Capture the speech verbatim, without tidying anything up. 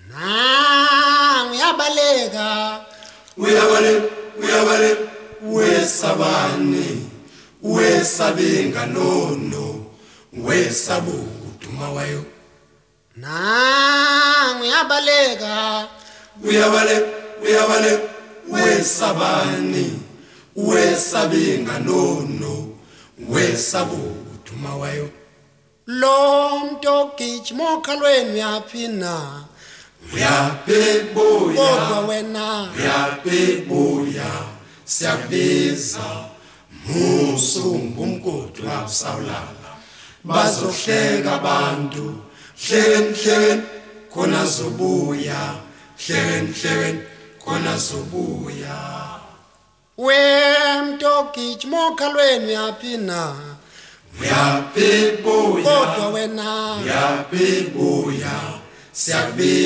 Na ngiyabaleka Uyabale uyabale wesabani wesabenga nono wesabuduma wayo Na ngiyabaleka Uyabale uyabale wesabani wesabenga nono wesabuduma wayo Lo mnto gijima okhalweni uyaphina Uyabebuya kodwa wena uyabebuya siyabiza musumbu umgodi wabusawulala bazohleka abantu hlekeni hlekeni khona zobuya hlekeni hlekeni khona zobuya we mnto gijima okhalweni uyaphina uyabebuya kodwa wena uyabebuya siyabiza